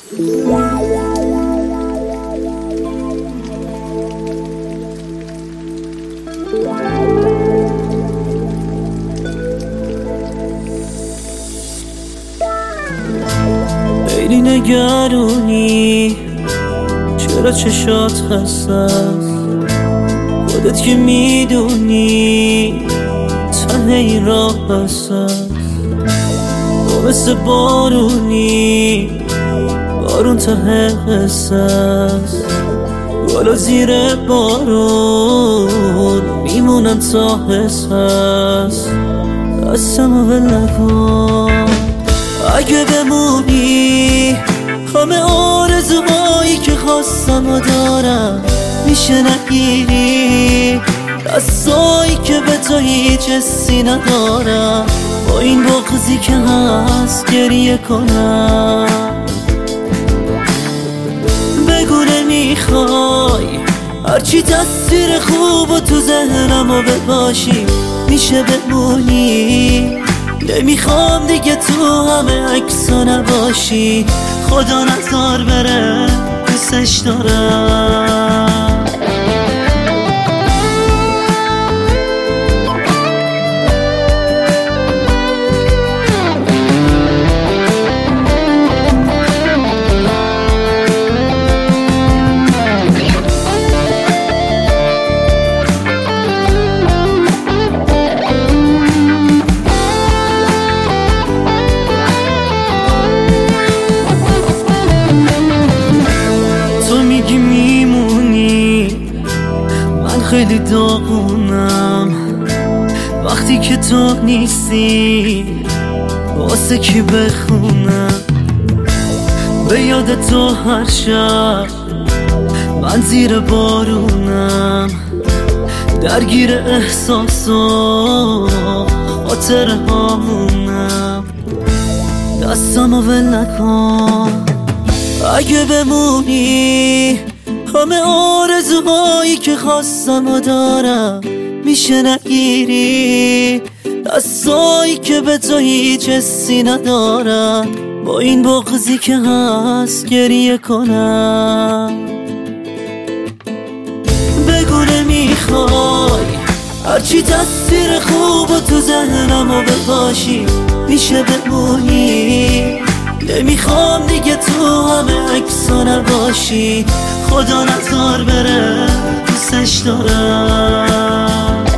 خیلی نگرونی، چرا چشات خسته است؟ خودت که میدونی ته این راه بسته است. تو مثل بارونی، بارون ته قصه است. بالا زیر بارون میمونم تا حس هست. دستمو ول نکن اگه بمونی. همه آرزوهایی که خواستم و دارم میشه نگیری. دستایی که به تو هیچ حسی ندارم، با این بغضی که هست گریه کنم. بگو نمیخوای هرچی تصویر خوب و تو ذهنم و بباشی میشه بمونی. نمیخوام دیگه تو همه عکسا نباشی. خدا نذار بره، دوستش دارم. خیلی داغونم وقتی که تو نیستی، واسه کی بخونم؟ به یاد تو هر شب من زیر بارونم، درگیر احساس و خاطره هامونم. دستمو ول نکن اگه بمونی. همه آرزوهایی که خواستم و دارم میشه نگیری. دستایی که به تو هیچ حسی ندارم، با این بغضی که هست گریه کنم. بگو نمیخوای هرچی تصویر خوب و تو ذهنم و بباشی میشه بمونی. نمیخوام دیگه تو همه عکسا نباشی. خدا نذار بره، دوستش دارم.